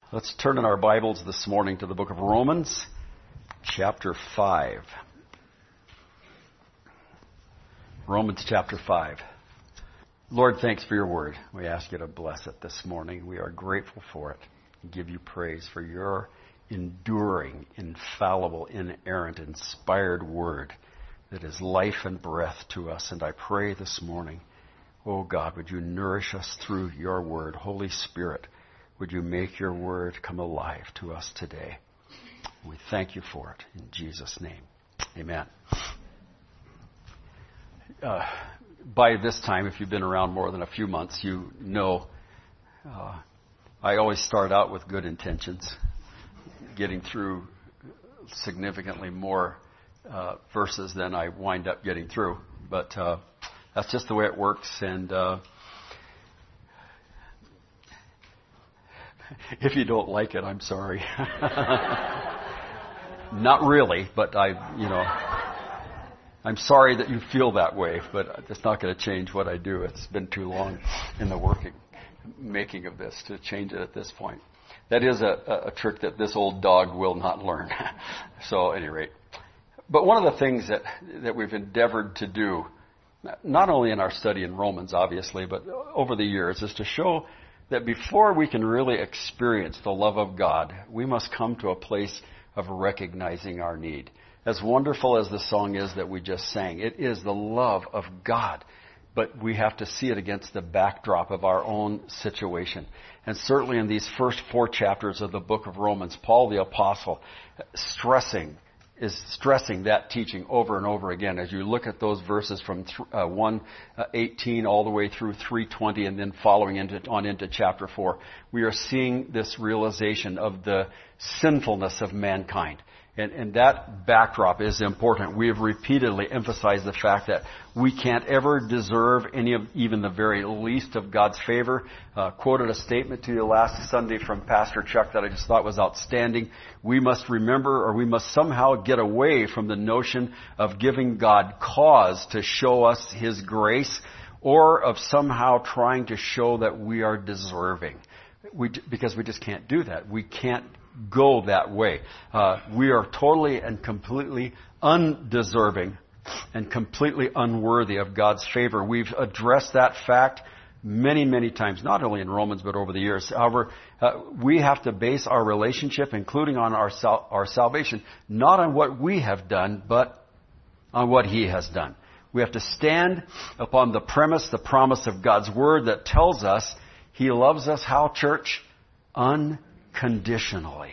Let's turn in our Bibles this morning to the book of Romans, chapter 5. Romans chapter 5. Lord, thanks for your word. We ask you to bless it this morning. We are grateful for it. We give you praise for your enduring, infallible, inerrant, inspired word that is life and breath to us. And I pray this morning, oh God, would you nourish us through your word. Holy Spirit, would you make your word come alive to us today? We thank you for it in Jesus' name. Amen. By this time, if you've been around more than a few months, you know I always start out with good intentions, getting through significantly more verses than I wind up getting through. But that's just the way it works, and if you don't like it, I'm sorry. Not really, but I'm sorry that you feel that way, but it's not going to change what I do. It's been too long in the making of this to change it at this point. That is a trick that this old dog will not learn. So at any rate. But one of the things that we've endeavored to do, not only in our study in Romans, obviously, but over the years, is to show that before we can really experience the love of God, we must come to a place of recognizing our need. As wonderful as the song is that we just sang, it is the love of God. But we have to see it against the backdrop of our own situation. And certainly in these first 4 chapters of the book of Romans, Paul the Apostle is stressing that teaching over and over again. As you look at those verses from 1:18 all the way through 3:20 and then following into chapter 4, we are seeing this realization of the sinfulness of mankind. And that backdrop is important. We have repeatedly emphasized the fact that we can't ever deserve any of even the very least of God's favor. Quoted a statement to you last Sunday from Pastor Chuck that I just thought was outstanding. We must remember, or we must somehow get away from the notion of giving God cause to show us His grace, or of somehow trying to show that we are deserving. Because we just can't do that. We can't go that way. We are totally and completely undeserving and completely unworthy of God's favor. We've addressed that fact many, many times, not only in Romans, but over the years. However, we have to base our relationship, including on our salvation, not on what we have done, but on what He has done. We have to stand upon the promise of God's Word that tells us He loves us, how, church? Unconditionally.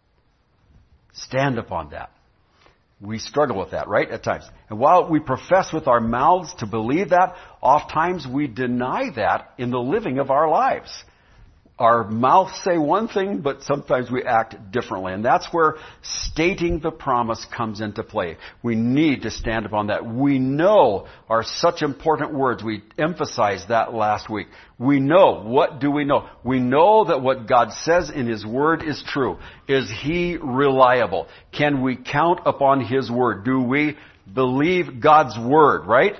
Stand upon that. We struggle with that, right? At times. And while we profess with our mouths to believe that, oftentimes we deny that in the living of our lives. Our mouths say one thing, but sometimes we act differently. And that's where stating the promise comes into play. We need to stand upon that. We know are such important words. We emphasized that last week. We know. What do we know? We know that what God says in His Word is true. Is He reliable? Can we count upon His Word? Do we believe God's Word, right?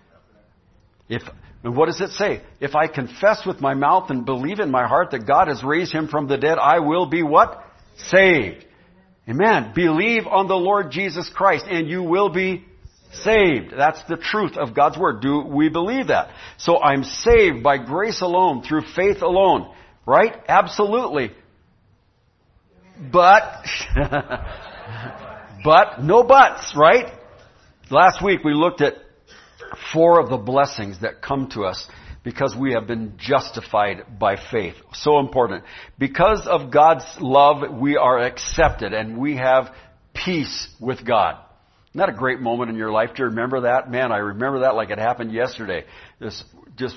And what does it say? If I confess with my mouth and believe in my heart that God has raised Him from the dead, I will be what? Saved. Amen. Believe on the Lord Jesus Christ and you will be saved. That's the truth of God's Word. Do we believe that? So I'm saved by grace alone, through faith alone. Right? Absolutely. But, no buts, right? Last week we looked at 4 of the blessings that come to us because we have been justified by faith. So important. Because of God's love, we are accepted and we have peace with God. Isn't that a great moment in your life? Do you remember that? Man, I remember that like it happened yesterday. This just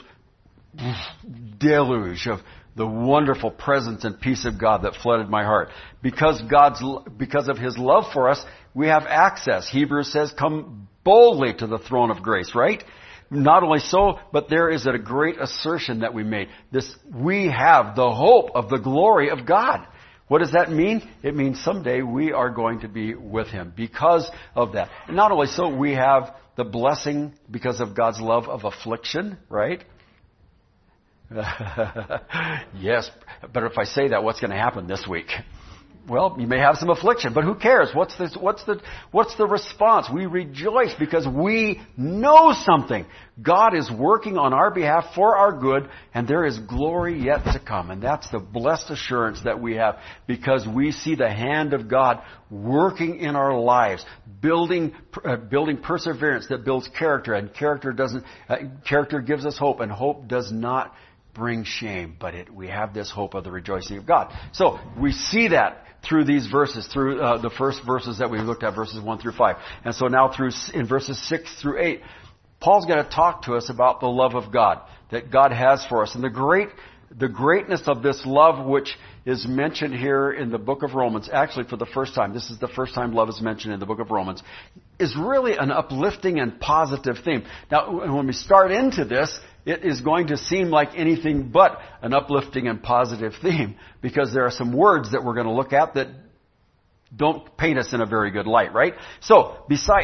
deluge of the wonderful presence and peace of God that flooded my heart. Because of His love for us, we have access. Hebrews says, come boldly to the throne of grace, right? Not only so, but there is a great assertion that we made. We have the hope of the glory of God. What does that mean? It means someday we are going to be with Him because of that. And not only so, we have the blessing because of God's love of affliction, right? Yes, but if I say that, what's going to happen this week? Well, you may have some affliction, but who cares? What's the response? We rejoice because we know something. God is working on our behalf for our good, and there is glory yet to come. And that's the blessed assurance that we have because we see the hand of God working in our lives, building perseverance that builds character, and character gives us hope, and hope does not bring shame, but we have this hope of the rejoicing of God. So we see that through these verses, through the first verses that we looked at, verses 1 through 5. And so now in verses 6 through 8, Paul's going to talk to us about the love of God that God has for us. And the greatness of this love, which is mentioned here in the book of Romans, actually for the first time, this is the first time love is mentioned in the book of Romans, is really an uplifting and positive theme. Now, when we start into this, it is going to seem like anything but an uplifting and positive theme because there are some words that we're going to look at that don't paint us in a very good light, right? So,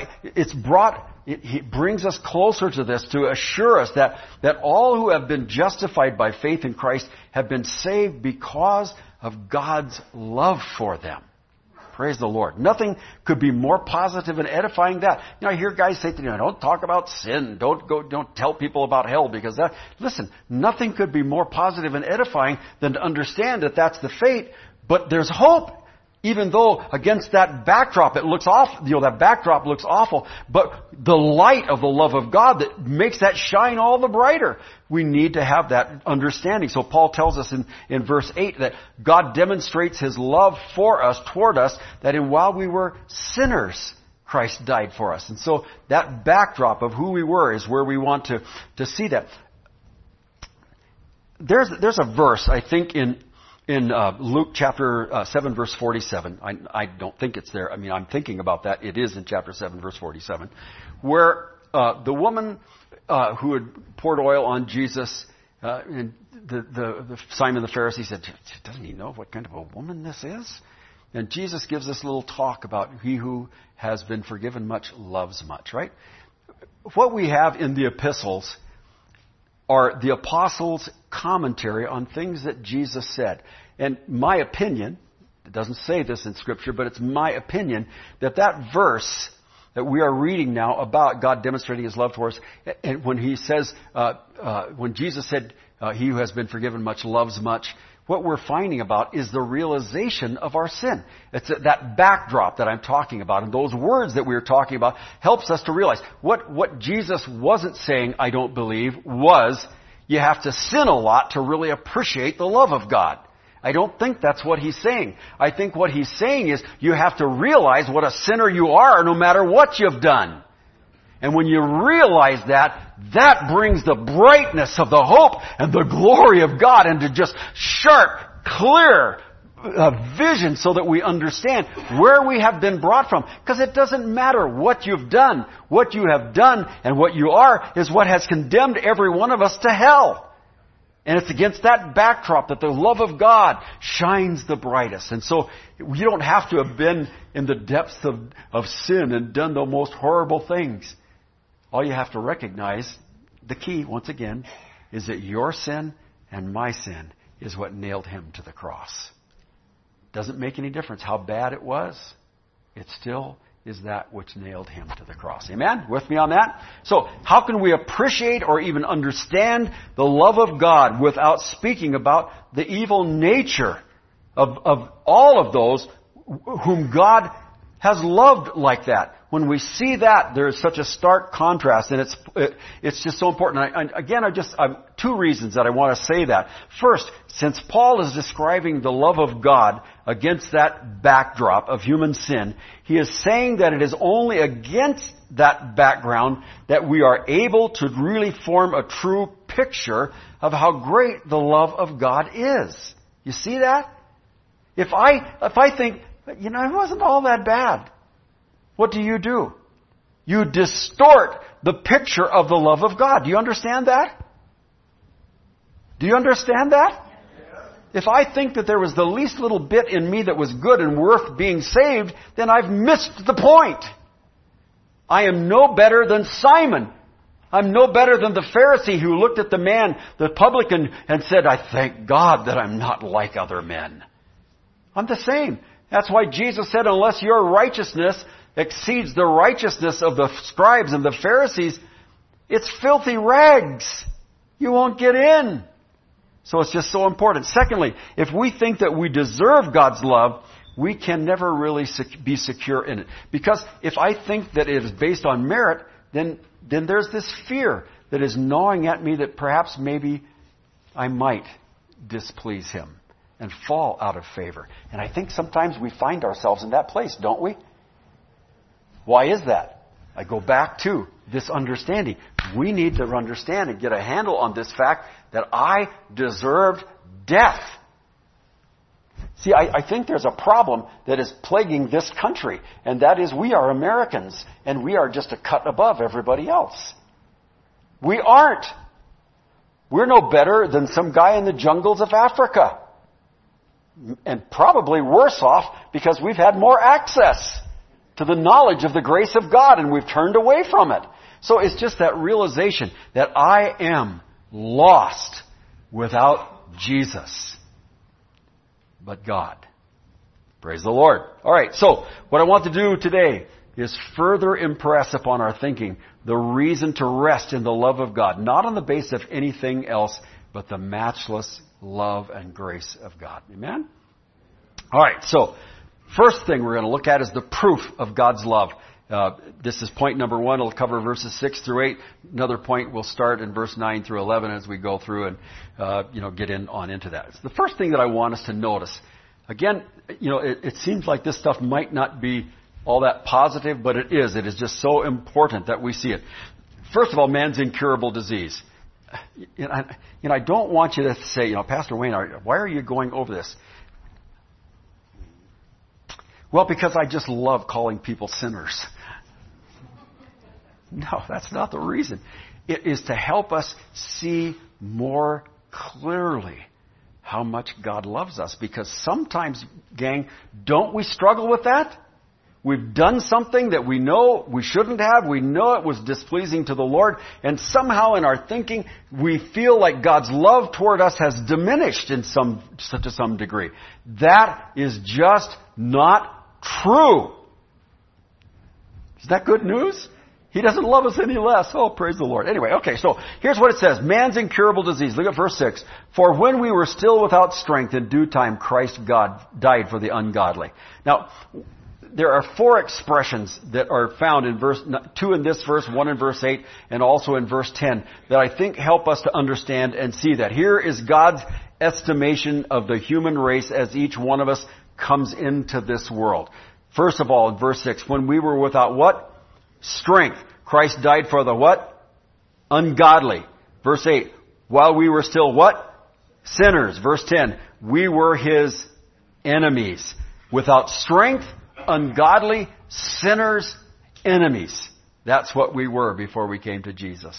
it brings us closer to this to assure us that all who have been justified by faith in Christ have been saved because of God's love for them. Praise the Lord. Nothing could be more positive and edifying than that. You know, I hear guys say to me, don't talk about sin. Don't tell people about hell because listen, nothing could be more positive and edifying than to understand that that's the fate, but there's hope. Even though against that backdrop it looks awful, that backdrop looks awful, but the light of the love of God that makes that shine all the brighter. We need to have that understanding. So Paul tells us in verse 8 that God demonstrates His love for us, toward us, that while we were sinners, Christ died for us. And so that backdrop of who we were is where we want to see that. There's a verse, I think, in Luke chapter 7 verse 47, I don't think it's there. I mean, I'm thinking about that. It is in chapter 7 verse 47, where the woman who had poured oil on Jesus, and the Simon the Pharisee said, doesn't he know what kind of a woman this is? And Jesus gives this little talk about he who has been forgiven much loves much, right? What we have in the epistles are the apostles' commentary on things that Jesus said. And my opinion, it doesn't say this in Scripture, but it's my opinion that verse that we are reading now about God demonstrating His love for us, and when He says, when Jesus said, he who has been forgiven much loves much, what we're finding about is the realization of our sin. It's that backdrop that I'm talking about. And those words that we were talking about helps us to realize what Jesus wasn't saying, I don't believe, was you have to sin a lot to really appreciate the love of God. I don't think that's what He's saying. I think what He's saying is you have to realize what a sinner you are no matter what you've done. And when you realize that brings the brightness of the hope and the glory of God into just sharp, clear vision so that we understand where we have been brought from. Because it doesn't matter what you've done. What you have done and what you are is what has condemned every one of us to hell. And it's against that backdrop that the love of God shines the brightest. And so you don't have to have been in the depths of sin and done the most horrible things. All you have to recognize, the key, once again, is that your sin and my sin is what nailed Him to the cross. Doesn't make any difference how bad it was. It still is that which nailed Him to the cross. Amen? With me on that? So, how can we appreciate or even understand the love of God without speaking about the evil nature of all of those whom God has loved like that? When we see that, there is such a stark contrast, and it's just so important. And two reasons that I want to say that. First, since Paul is describing the love of God against that backdrop of human sin, he is saying that it is only against that background that we are able to really form a true picture of how great the love of God is. You see that? If I think, it wasn't all that bad. What do? You distort the picture of the love of God. Do you understand that? Do you understand that? If I think that there was the least little bit in me that was good and worth being saved, then I've missed the point. I am no better than Simon. I'm no better than the Pharisee who looked at the man, the publican, and said, I thank God that I'm not like other men. I'm the same. That's why Jesus said, unless your righteousness exceeds the righteousness of the scribes and the Pharisees, it's filthy rags. You won't get in. So it's just so important. Secondly, if we think that we deserve God's love, we can never really be secure in it. Because if I think that it is based on merit, then there's this fear that is gnawing at me that perhaps maybe I might displease Him and fall out of favor. And I think sometimes we find ourselves in that place, don't we? Why is that? I go back to this understanding. We need to understand and get a handle on this fact that I deserved death. See, I think there's a problem that is plaguing this country, and that is we are Americans, and we are just a cut above everybody else. We aren't. We're no better than some guy in the jungles of Africa. And probably worse off because we've had more access to the knowledge of the grace of God, and we've turned away from it. So it's just that realization that I am lost without Jesus. But God. Praise the Lord. All right, so what I want to do today is further impress upon our thinking the reason to rest in the love of God, not on the basis of anything else, but the matchless love and grace of God. Amen? All right, so first thing we're going to look at is the proof of God's love. This is point number 1. It'll cover verses 6 through 8. Another point will start in verse 9 through 11 as we go through and get into that. So the first thing that I want us to notice, again, it seems like this stuff might not be all that positive, but it is. It is just so important that we see it. First of all, man's incurable disease. I don't want you to say, Pastor Wayne, why are you going over this? Well, because I just love calling people sinners. No, that's not the reason. It is to help us see more clearly how much God loves us. Because sometimes, gang, don't we struggle with that? We've done something that we know we shouldn't have. We know it was displeasing to the Lord. And somehow in our thinking, we feel like God's love toward us has diminished to some degree. That is just not true. Is that good news? He doesn't love us any less. Oh, praise the Lord. Anyway, okay, so here's what it says. Man's incurable disease. Look at verse 6. For when we were still without strength, in due time Christ God died for the ungodly. Now, there are 4 expressions that are found in verse 2 in this verse, 1 in verse 8, and also in verse 10 that I think help us to understand and see that. Here is God's estimation of the human race as each one of us comes into this world. First of all, in verse 6, when we were without what? Strength. Christ died for the what? Ungodly. Verse 8, while we were still what? Sinners. Verse 10, we were His enemies. Without strength, ungodly, sinners, enemies. That's what we were before we came to Jesus.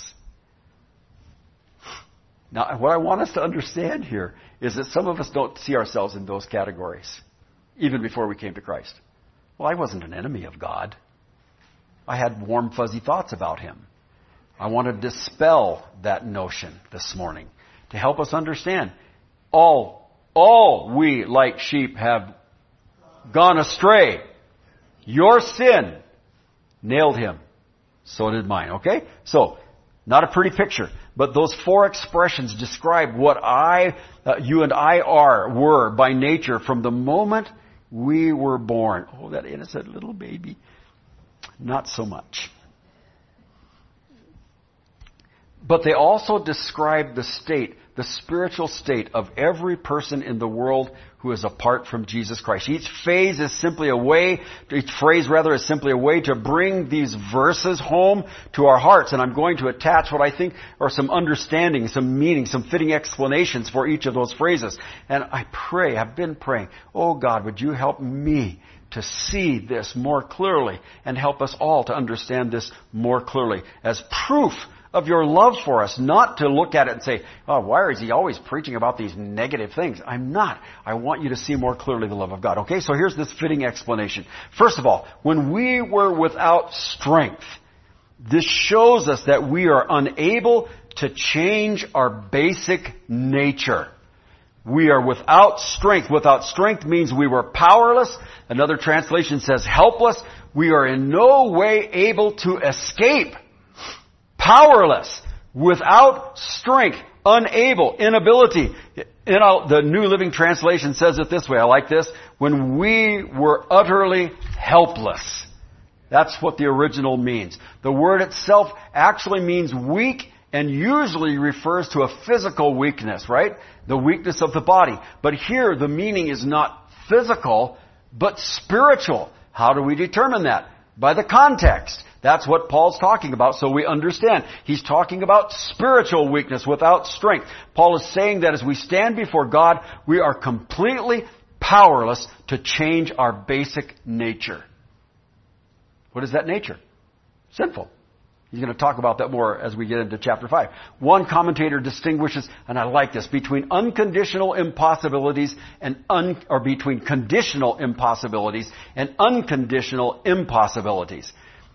Now, what I want us to understand here is that some of us don't see ourselves in those categories, even before we came to Christ. Well, I wasn't an enemy of God. I had warm, fuzzy thoughts about Him. I want to dispel that notion this morning to help us understand. All we like sheep have gone astray. Your sin nailed Him. So did mine. Okay? So, not a pretty picture. But those 4 expressions describe what you and I were by nature from the moment we were born. Oh, that innocent little baby. Not so much. But they also describe the state, the spiritual state of every person in the world who is apart from Jesus Christ. Each phrase is simply a way to bring these verses home to our hearts. And I'm going to attach what I think are some understanding, some meaning, some fitting explanations for each of those phrases. And I've been praying, oh God, would you help me to see this more clearly and help us all to understand this more clearly as proof of your love for us, not to look at it and say, oh, why is he always preaching about these negative things? I'm not. I want you to see more clearly the love of God. Okay, so here's this fitting explanation. First of all, when we were without strength, This shows us that we are unable to change our basic nature. We are without strength. Without strength means we were powerless. Another translation says helpless. We are in no way able to escape. Powerless. Without strength. Unable. Inability. The New Living Translation says it this way. I like this. When we were utterly helpless. That's what the original means. The word itself actually means weak and usually refers to a physical weakness, right? The weakness of the body. But here the meaning is not physical, but spiritual. How do we determine that? By the context. That's what Paul's talking about, so we understand. He's talking about spiritual weakness without strength. Paul is saying that as we stand before God, we are completely powerless to change our basic nature. What is that nature? Sinful. He's going to talk about that more as we get into chapter 5. One commentator distinguishes, and I like this, between unconditional impossibilities or between conditional impossibilities and unconditional impossibilities.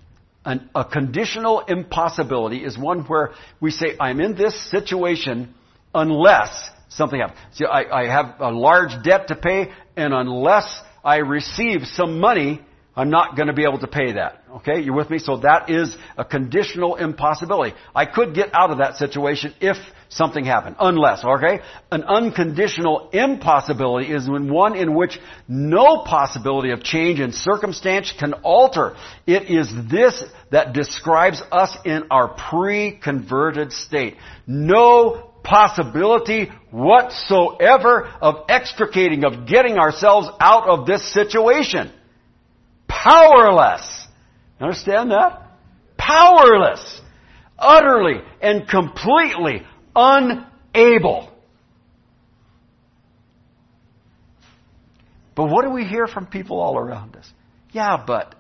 A conditional impossibility is one where we say, I'm in this situation unless something happens. See, I have a large debt to pay, and unless I receive some money, I'm not going to be able to pay that. Okay, you with me? So that is a conditional impossibility. I could get out of that situation if something happened. Unless, okay? An unconditional impossibility is one in which no possibility of change in circumstance can alter. It is this that describes us in our pre-converted state. No possibility whatsoever of extricating, of getting ourselves out of this situation. Powerless. Understand that? Powerless. Utterly and completely unable. But what do we hear from people all around us? Yeah, but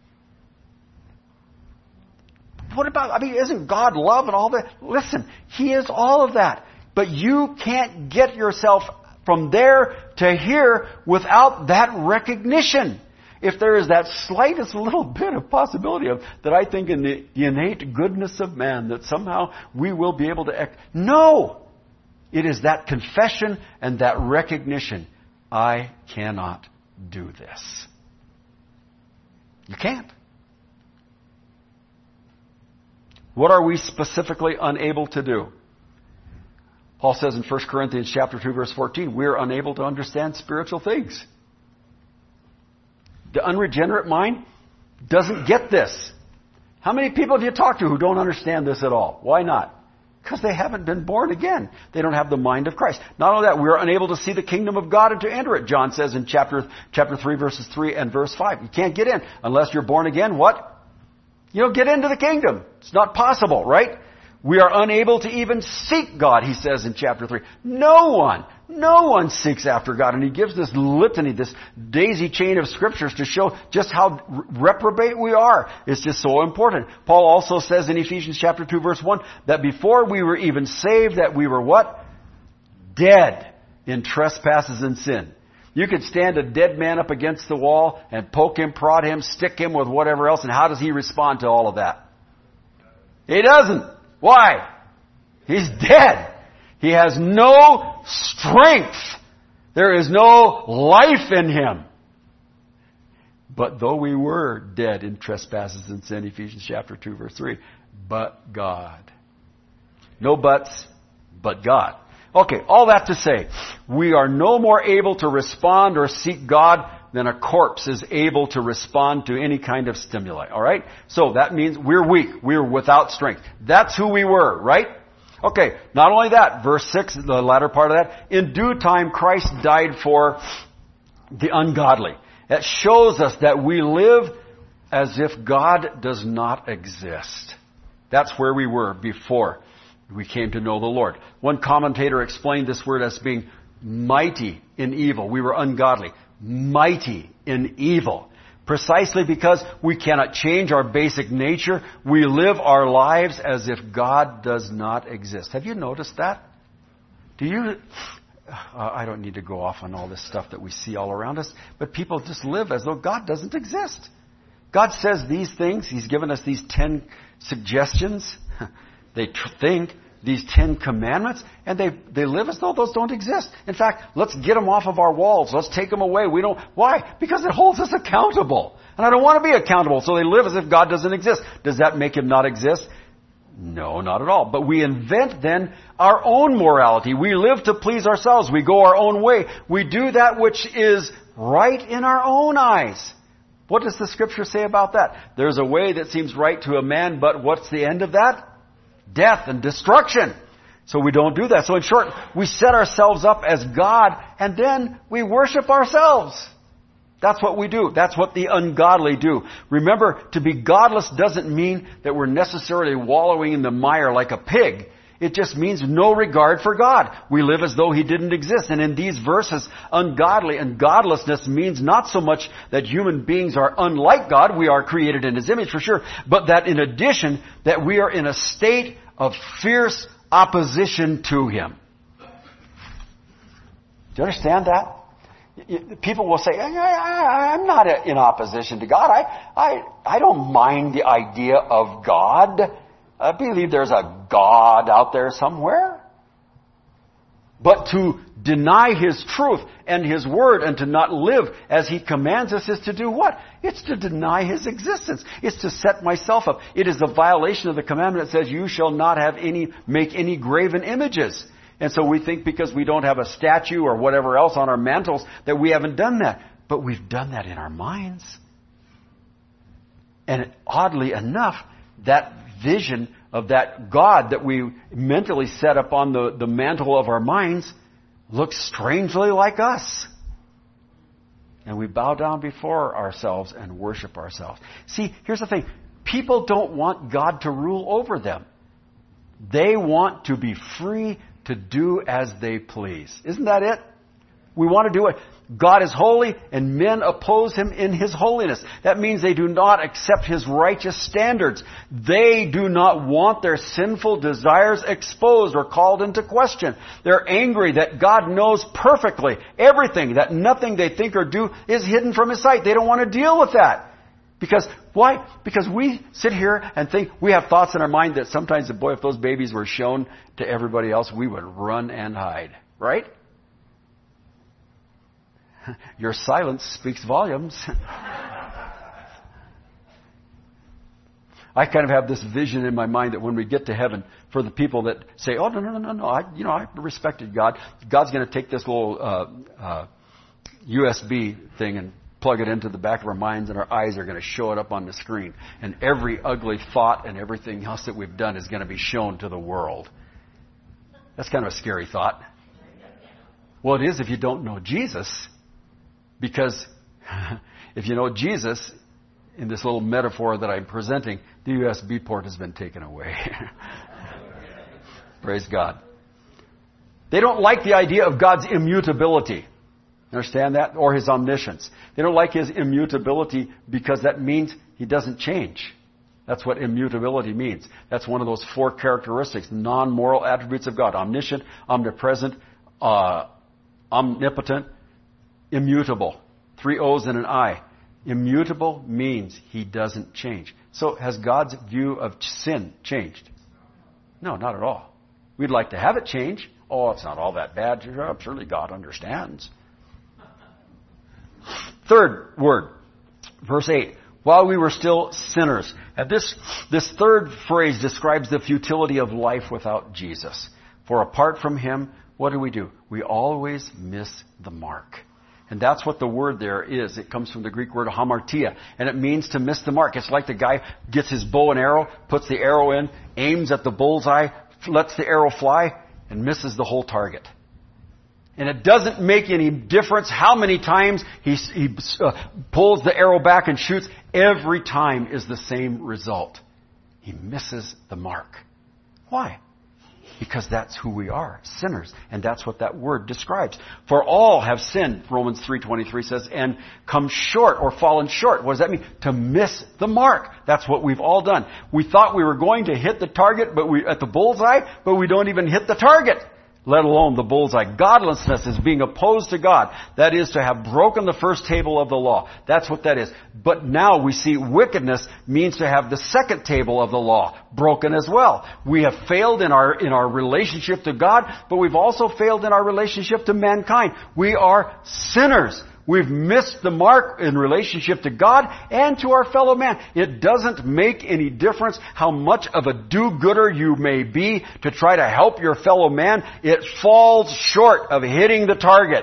what about, isn't God love and all that? Listen, He is all of that. But you can't get yourself from there to here without that recognition. If there is that slightest little bit of possibility of that, I think in the innate goodness of man that somehow we will be able to act. No! It is that confession and that recognition. I cannot do this. You can't. What are we specifically unable to do? Paul says in 1 Corinthians chapter 2 verse 14, we are unable to understand spiritual things. The unregenerate mind doesn't get this. How many people have you talked to who don't understand this at all? Why not? Because they haven't been born again. They don't have the mind of Christ. Not only that, we are unable to see the kingdom of God and to enter it. John says in chapter 3 verses 3 and verse 5. You can't get in unless you're born again. What? You don't get into the kingdom. It's not possible, right? We are unable to even seek God, he says in chapter 3. No one seeks after God. And he gives this litany, this daisy chain of scriptures to show just how reprobate we are. It's just so important. Paul also says in Ephesians chapter 2 verse 1 that before we were even saved, that we were what? Dead in trespasses and sin. You could stand a dead man up against the wall and poke him, prod him, stick him with whatever else. And how does he respond to all of that? He doesn't. Why? He's dead. He has no strength. There is no life in him. But though we were dead in trespasses and sin, Ephesians chapter 2 verse 3, but God. No buts, but God. Okay, all that to say, we are no more able to respond or seek God than a corpse is able to respond to any kind of stimuli. Alright? So that means we're weak. We're without strength. That's who we were, right? Okay, not only that, verse 6, the latter part of that, in due time Christ died for the ungodly. It shows us that we live as if God does not exist. That's where we were before we came to know the Lord. One commentator explained this word as being mighty in evil. We were ungodly. Mighty in evil. Precisely because we cannot change our basic nature, we live our lives as if God does not exist. Have you noticed that? I don't need to go off on all this stuff that we see all around us, but people just live as though God doesn't exist. God says these things. He's given us these 10 suggestions. They think these 10 commandments, and they live as though those don't exist. In fact, let's get them off of our walls. Let's take them away. Why? Because it holds us accountable. And I don't want to be accountable, so they live as if God doesn't exist. Does that make Him not exist? No, not at all. But we invent then our own morality. We live to please ourselves. We go our own way. We do that which is right in our own eyes. What does the Scripture say about that? There's a way that seems right to a man, but what's the end of that? Death and destruction. So we don't do that. So in short, we set ourselves up as God, and then we worship ourselves. That's what we do. That's what the ungodly do. Remember, to be godless doesn't mean that we're necessarily wallowing in the mire like a pig. It just means no regard for God. We live as though He didn't exist. And in these verses, ungodly and godlessness means not so much that human beings are unlike God. We are created in His image for sure. But that in addition, that we are in a state of fierce opposition to Him. Do you understand that? People will say, I'm not in opposition to God. I don't mind the idea of God. I believe there's a God out there somewhere. But to deny His truth and His Word and to not live as He commands us is to do what? It's to deny His existence. It's to set myself up. It is a violation of the commandment that says you shall not make any graven images. And so we think because we don't have a statue or whatever else on our mantles that we haven't done that. But we've done that in our minds. And oddly enough, that vision of that God that we mentally set up on the mantle of our minds looks strangely like us. And we bow down before ourselves and worship ourselves. See, here's the thing. People don't want God to rule over them. They want to be free to do as they please. Isn't that it? We want to do it. God is holy and men oppose Him in His holiness. That means they do not accept His righteous standards. They do not want their sinful desires exposed or called into question. They're angry that God knows perfectly everything, that nothing they think or do is hidden from His sight. They don't want to deal with that. Because, why? Because we sit here and think, we have thoughts in our mind that sometimes, boy, if those babies were shown to everybody else, we would run and hide. Right? Your silence speaks volumes. I kind of have this vision in my mind that when we get to heaven, for the people that say, oh, no, I respected God. God's going to take this little USB thing and plug it into the back of our minds, and our eyes are going to show it up on the screen. And every ugly thought and everything else that we've done is going to be shown to the world. That's kind of a scary thought. Well, it is if you don't know Jesus. Because if you know Jesus, in this little metaphor that I'm presenting, the USB port has been taken away. Praise God. They don't like the idea of God's immutability. Understand that? Or His omniscience. They don't like His immutability because that means He doesn't change. That's what immutability means. That's one of those 4 characteristics, non-moral attributes of God. Omniscient, omnipresent, omnipotent, immutable. 3 O's and an I. Immutable means He doesn't change. So has God's view of sin changed? No, not at all. We'd like to have it change. Oh, it's not all that bad. Surely God understands. Third word, verse 8. While we were still sinners. And this third phrase describes the futility of life without Jesus. For apart from Him, what do? We always miss the mark. And that's what the word there is. It comes from the Greek word hamartia. And it means to miss the mark. It's like the guy gets his bow and arrow, puts the arrow in, aims at the bullseye, lets the arrow fly, and misses the whole target. And it doesn't make any difference how many times he pulls the arrow back and shoots. Every time is the same result. He misses the mark. Why? Because that's who we are, sinners. And that's what that word describes. For all have sinned, Romans 3:23 says, and come short or fallen short. What does that mean? To miss the mark. That's what we've all done. We thought we were going to hit the target at the bullseye, but we don't even hit the target. let alone the bullseye. Godlessness is being opposed to God. That is to have broken the first table of the law. That's what that is. But now we see wickedness means to have the second table of the law broken as well. We have failed in our relationship to God, but we've also failed in our relationship to mankind. We are sinners. We've missed the mark in relationship to God and to our fellow man. It doesn't make any difference how much of a do-gooder you may be to try to help your fellow man. It falls short of hitting the target.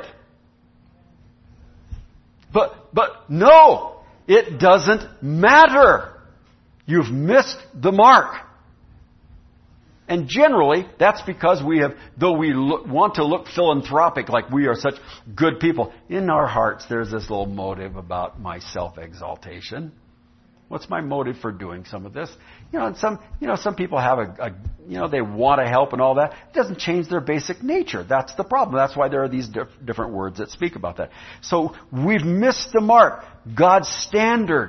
But no, it doesn't matter. You've missed the mark. And generally, that's because though we want to look philanthropic, like we are such good people, in our hearts there's this little motive about my self-exaltation. What's my motive for doing some of this? Some people have they want to help and all that. It doesn't change their basic nature. That's the problem. That's why there are these different words that speak about that. So we've missed the mark. God's standard,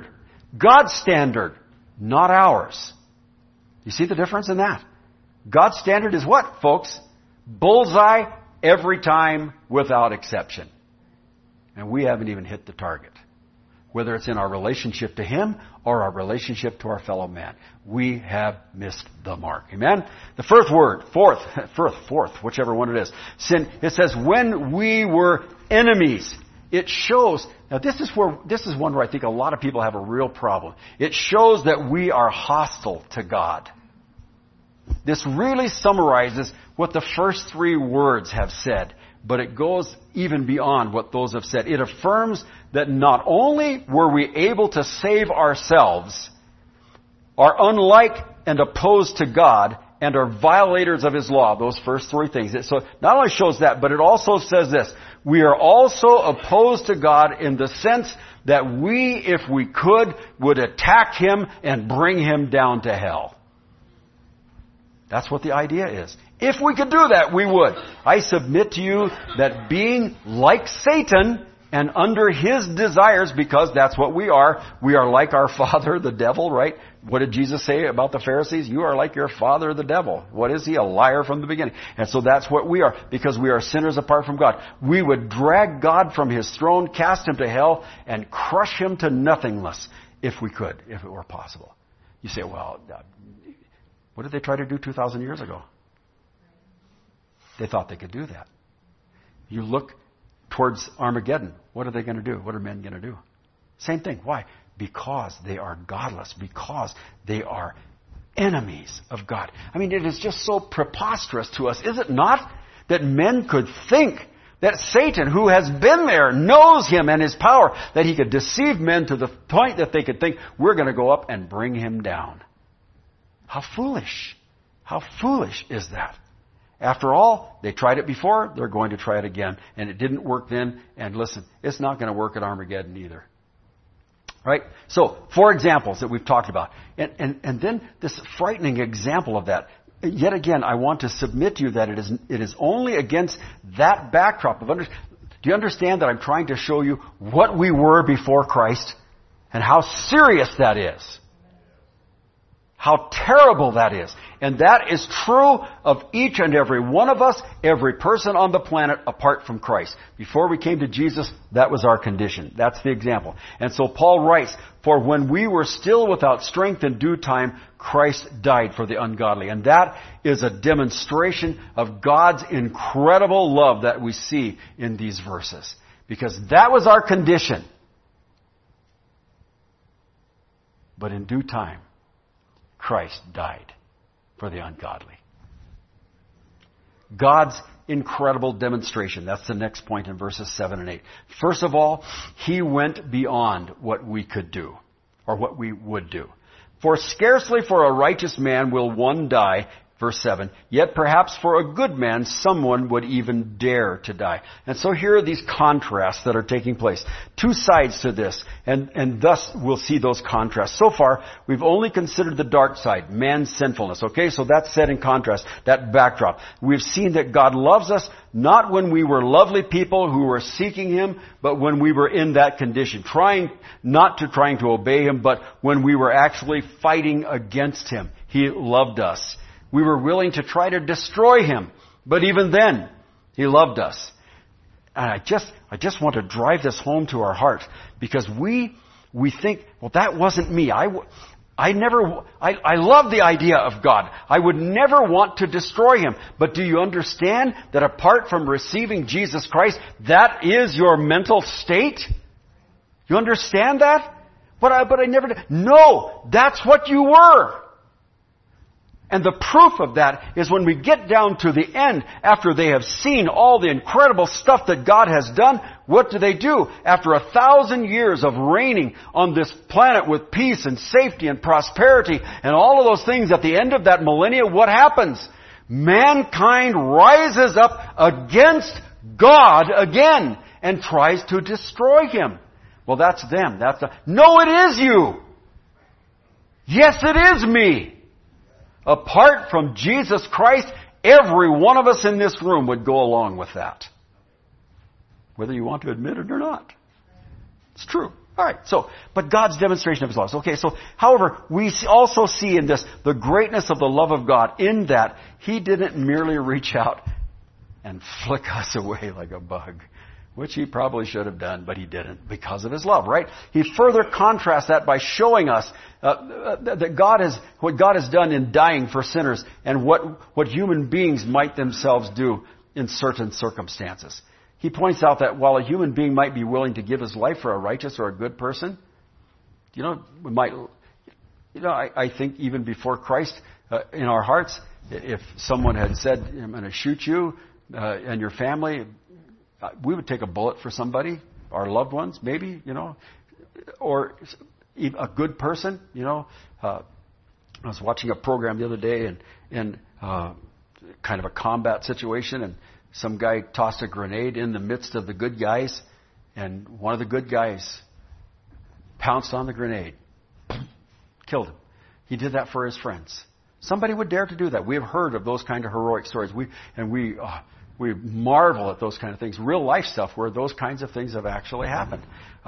not ours. You see the difference in that? God's standard is what, folks? Bullseye every time without exception. And we haven't even hit the target. Whether it's in our relationship to Him or our relationship to our fellow man. We have missed the mark. Amen? The fourth, whichever one it is. Sin, it says, when we were enemies. It shows, now this is one where I think a lot of people have a real problem. It shows that we are hostile to God. This really summarizes what the first three words have said, but it goes even beyond what those have said. It affirms that not only were we able to save ourselves, are unlike and opposed to God, and are violators of His law. Those first three things. So not only shows that, but it also says this. We are also opposed to God in the sense that we, if we could, would attack Him and bring Him down to hell. That's what the idea is. If we could do that, we would. I submit to you that being like Satan and under his desires, because that's what we are like our father, the devil, right? What did Jesus say about the Pharisees? You are like your father, the devil. What is he? A liar from the beginning. And so that's what we are, because we are sinners apart from God. We would drag God from His throne, cast Him to hell, and crush Him to nothingness if we could, if it were possible. You say, well, what did they try to do 2,000 years ago? They thought they could do that. You look towards Armageddon. What are they going to do? What are men going to do? Same thing. Why? Because they are godless. Because they are enemies of God. I mean, it is just so preposterous to us, is it not? That men could think that Satan, who has been there, knows him and his power, that he could deceive men to the point that they could think, we're going to go up and bring him down. How foolish. How foolish is that? After all, they tried it before, they're going to try it again. And it didn't work then, and listen, it's not going to work at Armageddon either. Right? So, 4 examples that we've talked about. And then this frightening example of that. Yet again, I want to submit to you that it is only against that backdrop of do you understand that I'm trying to show you what we were before Christ and how serious that is? How terrible that is. And that is true of each and every one of us, every person on the planet apart from Christ. Before we came to Jesus, that was our condition. That's the example. And so Paul writes, for when we were still without strength in due time, Christ died for the ungodly. And that is a demonstration of God's incredible love that we see in these verses. Because that was our condition. But in due time, Christ died for the ungodly. God's incredible demonstration. That's the next point in verses 7 and 8. First of all, He went beyond what we could do, or what we would do. For scarcely for a righteous man will one die, verse 7, yet perhaps for a good man someone would even dare to die. And so here are these contrasts that are taking place. 2 sides to this, and thus we'll see those contrasts. So far, we've only considered the dark side, man's sinfulness. Okay, so that's set in contrast, that backdrop. We've seen that God loves us not when we were lovely people who were seeking Him, but when we were in that condition, trying to obey Him, but when we were actually fighting against Him. He loved us. We were willing to try to destroy Him, But even then, He loved us. And I just want to drive this home to our heart, because we think, well, that wasn't me. I love the idea of God. I would never want to destroy Him. But do you understand that apart from receiving Jesus Christ, that is your mental state? You understand that? But I never did. No, that's what you were. And the proof of that is when we get down to the end, after they have seen all the incredible stuff that God has done, what do? After 1,000 years of reigning on this planet with peace and safety and prosperity and all of those things, at the end of that millennium, what happens? Mankind rises up against God again and tries to destroy Him. Well, that's them. No, it is you. Yes, it is me. Apart from Jesus Christ, every one of us in this room would go along with that. Whether you want to admit it or not. It's true. Alright, but God's demonstration of His love. Okay, however, we also see in this the greatness of the love of God, in that He didn't merely reach out and flick us away like a bug, which He probably should have done, but He didn't because of His love, right? He further contrasts that by showing us that what God has done in dying for sinners, and what human beings might themselves do in certain circumstances. He points out that while a human being might be willing to give his life for a righteous or a good person, I think even before Christ, in our hearts, if someone had said, "I'm going to shoot you and your family," we would take a bullet for somebody, our loved ones, maybe, or a good person, I was watching a program the other day and kind of a combat situation, and some guy tossed a grenade in the midst of the good guys, and one of the good guys pounced on the grenade, killed him. He did that for his friends. Somebody would dare to do that. We have heard of those kind of heroic stories. We marvel at those kind of things. Real life stuff where those kinds of things have actually happened.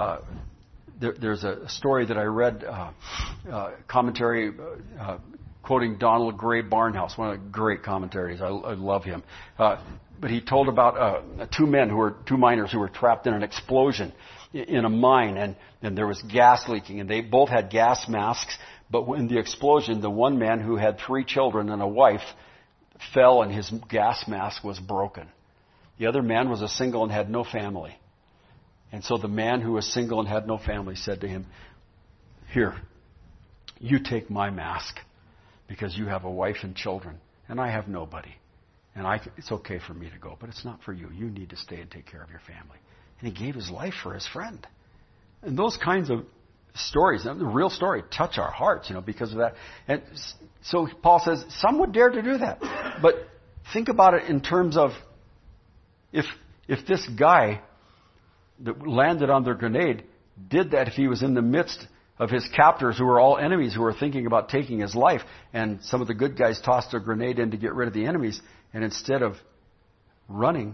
There's a story that I read, commentary quoting Donald Gray Barnhouse, one of the great commentaries. I love him. But he told about two miners who were trapped in an explosion in a mine, and there was gas leaking, and they both had gas masks. But in the explosion, the one man who had 3 children and a wife fell, and his gas mask was broken. The other man was a single and had no family. And so the man who was single and had no family said to him, "Here, you take my mask, because you have a wife and children, and I have nobody. And it's okay for me to go, but it's not for you. You need to stay and take care of your family." And he gave his life for his friend. And those kinds of stories, the real story, touch our hearts, because of that. And so Paul says, some would dare to do that. But think about it in terms of, if this guy that landed on their grenade did that, if he was in the midst of his captors who were all enemies who were thinking about taking his life, and some of the good guys tossed a grenade in to get rid of the enemies, and instead of running,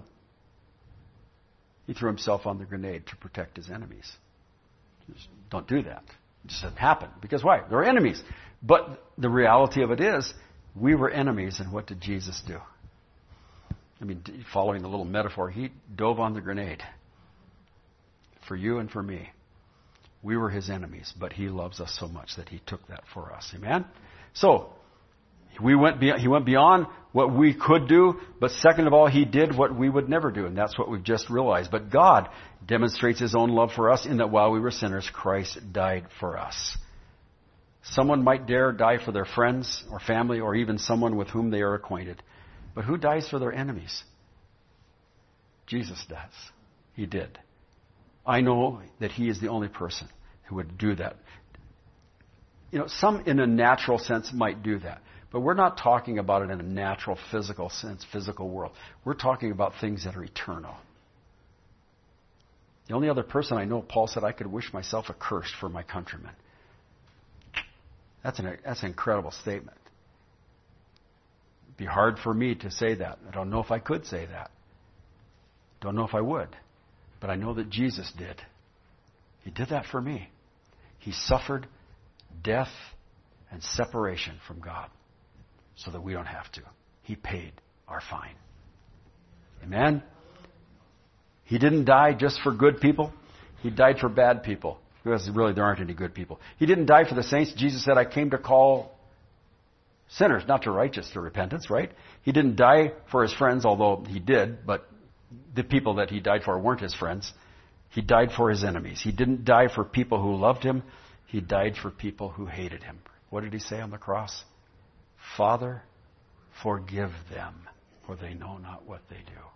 he threw himself on the grenade to protect his enemies. Just don't do that. It just doesn't happen. Because why? They're enemies. But the reality of it is, we were enemies, and what did Jesus do? Following the little metaphor, He dove on the grenade for you and for me. We were His enemies, but He loves us so much that He took that for us. Amen? So, He went beyond what we could do, but second of all, He did what we would never do, and that's what we've just realized. But God demonstrates His own love for us in that while we were sinners, Christ died for us. Someone might dare die for their friends or family or even someone with whom they are acquainted. But who dies for their enemies? Jesus does. He did. I know that He is the only person who would do that. Some in a natural sense might do that. But we're not talking about it in a natural, physical sense, physical world. We're talking about things that are eternal. The only other person I know, Paul said, I could wish myself accursed for my countrymen. That's an incredible statement. It'd be hard for me to say that. I don't know if I could say that. Don't know if I would. But I know that Jesus did. He did that for me. He suffered death and separation from God so that we don't have to. He paid our fine. Amen? He didn't die just for good people. He died for bad people. Because really there aren't any good people. He didn't die for the saints. Jesus said, I came to call sinners, not to righteous, to repentance, right? He didn't die for his friends, although he did, but the people that he died for weren't his friends. He died for his enemies. He didn't die for people who loved him. He died for people who hated him. What did he say on the cross? Father, forgive them, for they know not what they do.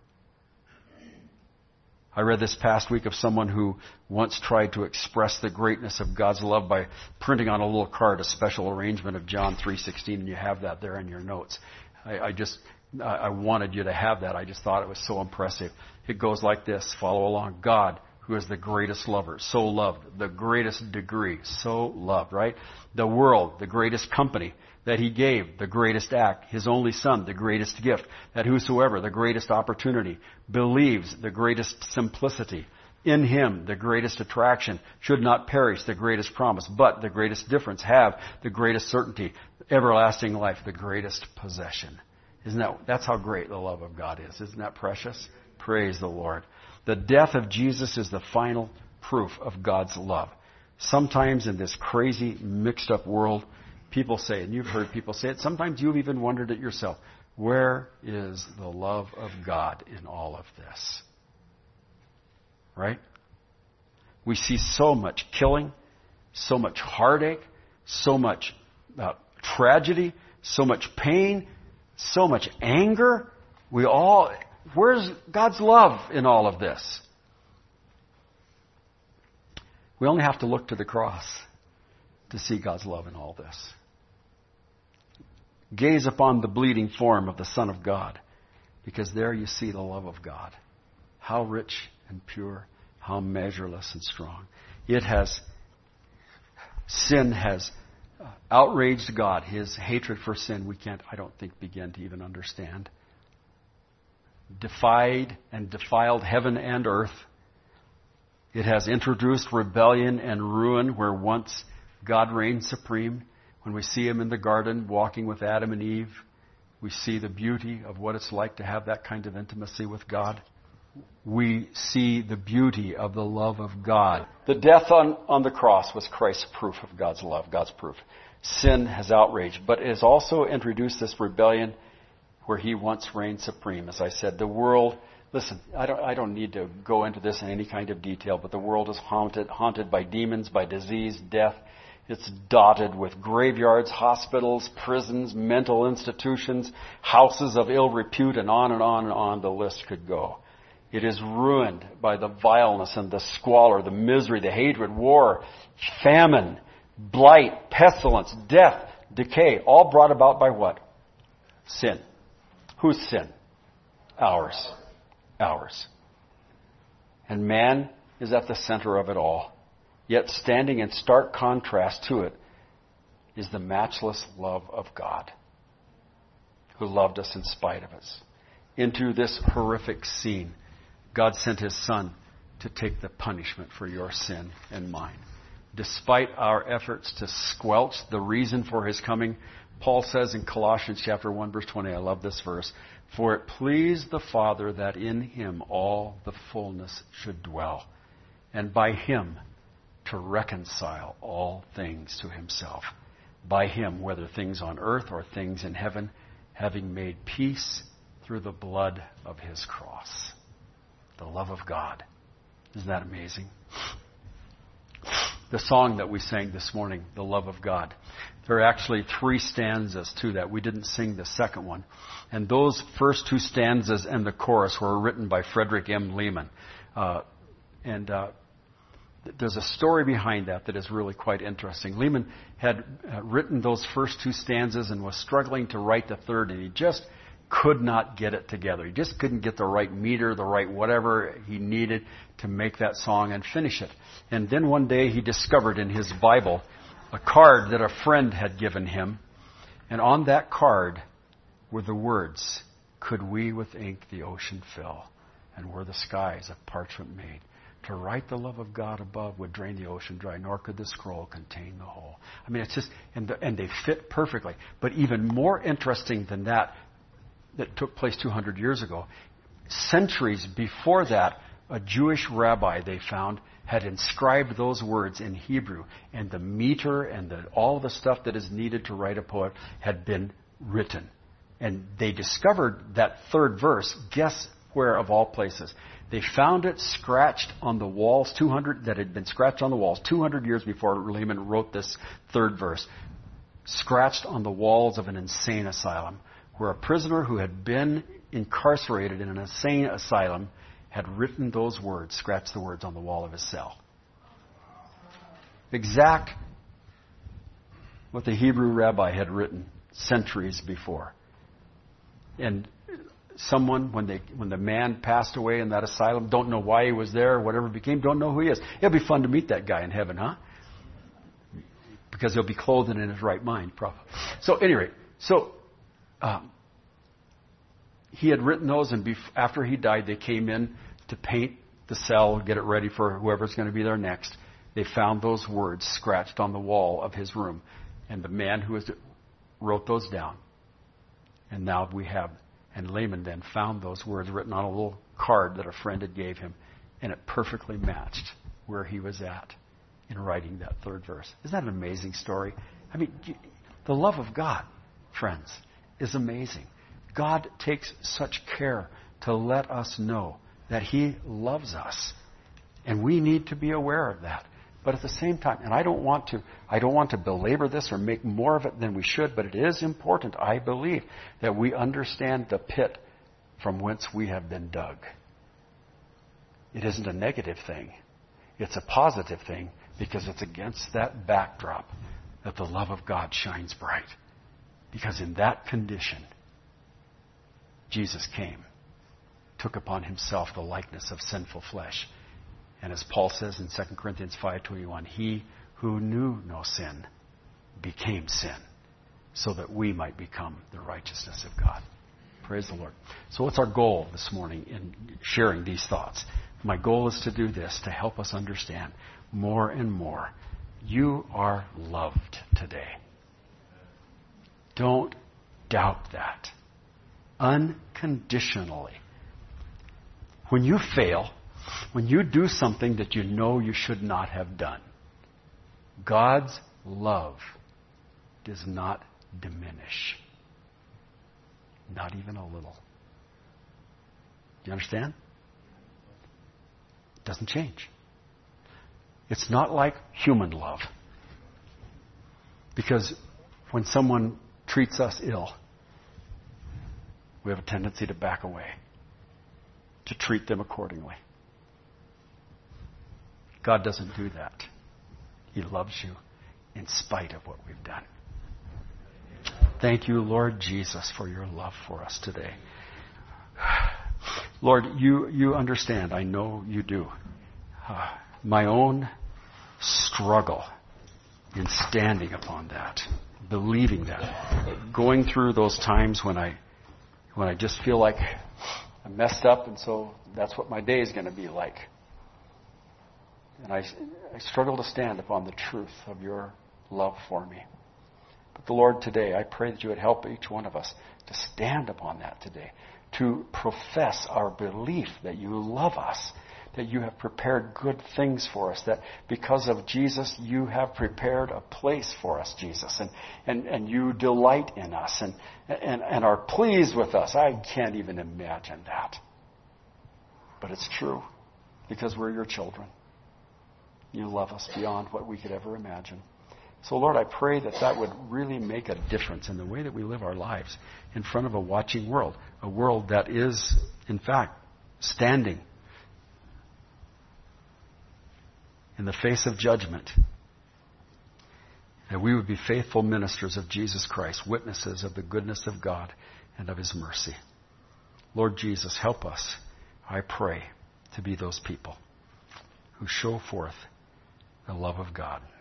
I read this past week of someone who once tried to express the greatness of God's love by printing on a little card a special arrangement of John 3:16, and you have that there in your notes. I wanted you to have that. I just thought it was so impressive. It goes like this. Follow along. God, who is the greatest lover, so loved, the greatest degree, so loved, right? The world, the greatest company that he gave, the greatest act, his only son, the greatest gift, that whosoever, the greatest opportunity, believes, the greatest simplicity, in him, the greatest attraction, should not perish, the greatest promise, but the greatest difference, have the greatest certainty, everlasting life, the greatest possession. That's how great the love of God is. Isn't that precious? Praise the Lord. The death of Jesus is the final proof of God's love. Sometimes in this crazy, mixed up world, people say, and you've heard people say it, sometimes you've even wondered it yourself, where is the love of God in all of this? Right? We see so much killing, so much heartache, so much tragedy, so much pain, so much anger. Where's God's love in all of this? We only have to look to the cross to see God's love in all this. Gaze upon the bleeding form of the Son of God, because there you see the love of God. How rich and pure, how measureless and strong. Sin has outraged God. His hatred for sin, we can't, I don't think, begin to even understand. Defied and defiled heaven and earth. It has introduced rebellion and ruin where once God reigned supreme. When we see him in the garden walking with Adam and Eve, we see the beauty of what it's like to have that kind of intimacy with God. We see the beauty of the love of God. The death on the cross was Christ's proof of God's love, God's proof. Sin has outraged, but it has also introduced this rebellion where he once reigned supreme. As I said, the world, listen, I don't need to go into this in any kind of detail, but the world is haunted by demons, by disease, death. It's dotted with graveyards, hospitals, prisons, mental institutions, houses of ill repute, and on and on and on the list could go. It is ruined by the vileness and the squalor, the misery, the hatred, war, famine, blight, pestilence, death, decay, all brought about by what? Sin. Whose sin? Ours. Ours. And man is at the center of it all. Yet standing in stark contrast to it is the matchless love of God, who loved us in spite of us. Into this horrific scene, God sent his Son to take the punishment for your sin and mine. Despite our efforts to squelch the reason for his coming, Paul says in Colossians chapter 1, verse 20, I love this verse, for it pleased the Father that in him all the fullness should dwell, and by him to reconcile all things to himself. By him, whether things on earth or things in heaven, having made peace through the blood of his cross. The love of God. Isn't that amazing? The song that we sang this morning, The Love of God, there are actually 3 stanzas to that. We didn't sing the second one. And those first 2 stanzas and the chorus were written by Frederick M. Lehman. There's a story behind that is really quite interesting. Lehman had written those first 2 stanzas and was struggling to write the third, and he just could not get it together. He just couldn't get the right meter, the right whatever he needed to make that song and finish it. And then one day he discovered in his Bible a card that a friend had given him. And on that card were the words, could we with ink the ocean fill, and were the skies of parchment made? To write the love of God above would drain the ocean dry, nor could the scroll contain the whole. I mean, it's just, and they fit perfectly. But even more interesting than that took place 200 years ago, centuries before that, a Jewish rabbi they found had inscribed those words in Hebrew, and the meter and all the stuff that is needed to write a poem had been written. And they discovered that third verse, guess where of all places? They found it scratched on the walls, 200 that had been scratched on the walls 200 years before Lehman wrote this third verse, scratched on the walls of an insane asylum, where a prisoner who had been incarcerated in an insane asylum had written those words, scratched the words on the wall of his cell. Exact what the Hebrew rabbi had written centuries before. And someone, when the man passed away in that asylum, don't know why he was there, whatever it became, don't know who he is. It'll be fun to meet that guy in heaven, huh? Because he'll be clothed in his right mind, probably. So, anyway, he had written those, and after he died, they came in to paint the cell, get it ready for whoever's going to be there next. They found those words scratched on the wall of his room, and the man who wrote those down. And now we have, and Lehman then found those words written on a little card that a friend had gave him, and it perfectly matched where he was at in writing that third verse. Isn't that an amazing story? I mean, the love of God, friends, is amazing. God takes such care to let us know that He loves us. And we need to be aware of that. But at the same time, and I don't want to belabor this or make more of it than we should, but it is important, I believe, that we understand the pit from whence we have been dug. It isn't a negative thing. It's a positive thing because it's against that backdrop that the love of God shines bright. Because in that condition, Jesus came, took upon Himself the likeness of sinful flesh. And as Paul says in 2 Corinthians 5:21, He who knew no sin became sin, so that we might become the righteousness of God. Praise the Lord. So what's our goal this morning in sharing these thoughts? My goal is to do this, to help us understand more and more. You are loved today. Don't doubt that. Unconditionally. When you fail, when you do something that you know you should not have done, God's love does not diminish. Not even a little. Do you understand? It doesn't change. It's not like human love. Because when someone treats us ill, we have a tendency to back away, to treat them accordingly. God doesn't do that. He loves you in spite of what we've done. Thank you, Lord Jesus, for your love for us today. Lord, you understand. I know you do. My own struggle in standing upon that, believing that, going through those times when I just feel like I messed up, and so that's what my day is going to be like. And I struggle to stand upon the truth of your love for me. But the Lord, today, I pray that you would help each one of us to stand upon that today, to profess our belief that you love us, that you have prepared good things for us, that because of Jesus, you have prepared a place for us, Jesus, and you delight in us and are pleased with us. I can't even imagine that. But it's true, because we're your children. You love us beyond what we could ever imagine. So, Lord, I pray that would really make a difference in the way that we live our lives in front of a watching world, a world that is, in fact, standing in the face of judgment. That we would be faithful ministers of Jesus Christ, witnesses of the goodness of God and of His mercy. Lord Jesus, help us, I pray, to be those people who show forth the love of God.